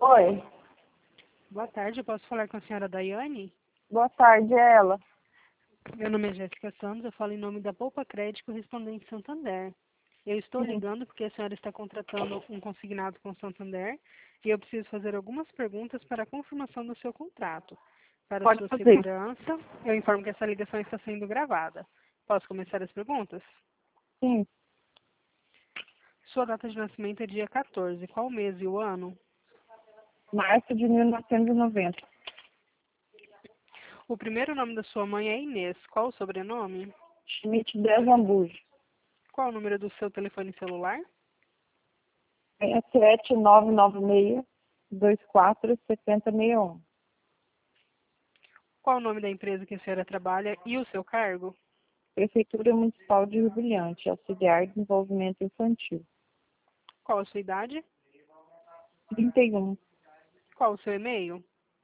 Oi, Boa tarde, eu posso falar com a senhora Daiane? boa tarde, é ela. Meu nome é Jéssica Santos, eu falo em nome da Poupa Crédito Correspondente Santander. Eu estou Sim, ligando porque a senhora está contratando um consignado com Santander e eu preciso fazer algumas perguntas para a confirmação do seu contrato. Para pode sua fazer. segurança, eu informo que essa ligação está sendo gravada. Posso começar as perguntas? Sim, Sua data de nascimento é dia 14. Qual o mês e o ano? março de 1990. O primeiro nome da sua mãe é Inês. Qual o sobrenome? Schmidt 10 Zambujo. Qual o número do seu telefone celular? 67996-247061. Qual o nome da empresa que a senhora trabalha e o seu cargo? Prefeitura Municipal de Rio Brilhante, auxiliar de desenvolvimento infantil. Qual a sua idade? 31. Qual o seu e-mail?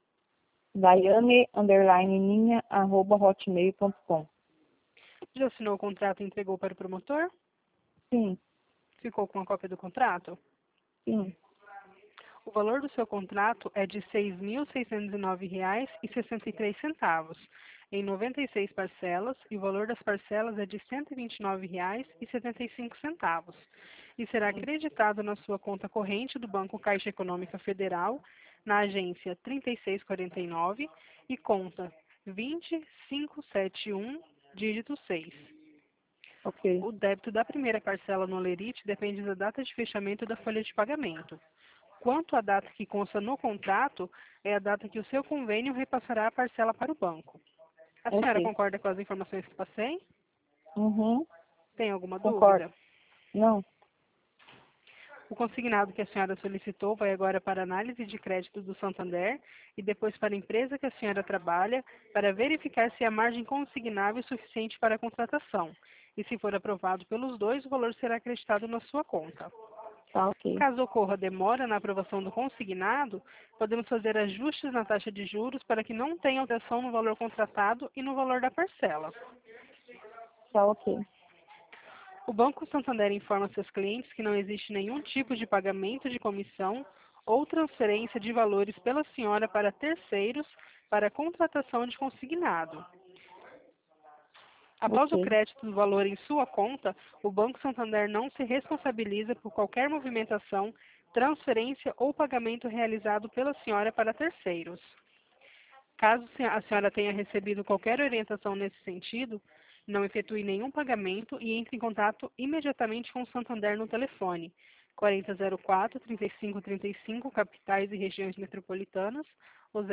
Daiane_ninha@hotmail.com. Já assinou o contrato e entregou para o promotor? Sim, Ficou com a cópia do contrato? sim. O valor do seu contrato é de R$ 6.609,63, em 96 parcelas, e o valor das parcelas é de R$ 129,75, e será acreditado na sua conta corrente do Banco Caixa Econômica Federal, na agência 3649 e conta 20571, dígito 6. Ok, O débito da primeira parcela no Olerite depende da data de fechamento da folha de pagamento. Quanto à data que consta no contrato, é a data que o seu convênio repassará a parcela para o banco. A senhora ok. concorda com as informações que passei? Uhum, Tem alguma concordo. dúvida? Não, O consignado que a senhora solicitou vai agora para análise de crédito do Santander e depois para a empresa que a senhora trabalha para verificar se a margem consignável é suficiente para a contratação. E se for aprovado pelos dois, o valor será acreditado na sua conta. tá ok. Caso ocorra demora na aprovação do consignado, podemos fazer ajustes na taxa de juros para que não tenha alteração no valor contratado e no valor da parcela. Tá ok. O Banco Santander informa seus clientes que não existe nenhum tipo de pagamento de comissão ou transferência de valores pela senhora para terceiros para a contratação de consignado. Após o Ok. crédito do valor em sua conta, o Banco Santander não se responsabiliza por qualquer movimentação, transferência ou pagamento realizado pela senhora para terceiros. Caso a senhora tenha recebido qualquer orientação nesse sentido, não efetue nenhum pagamento e entre em contato imediatamente com o Santander no telefone 4004-3535, capitais e regiões metropolitanas, ou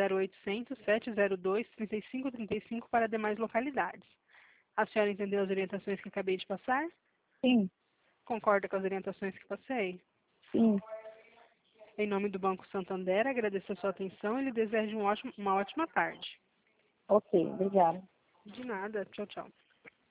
0800-702-3535 para demais localidades. A senhora entendeu as orientações que acabei de passar? Sim, Concorda com as orientações que passei? sim. Em nome do Banco Santander, agradeço a sua atenção e lhe desejo uma ótima tarde. Ok, obrigada. De nada. Tchau, tchau.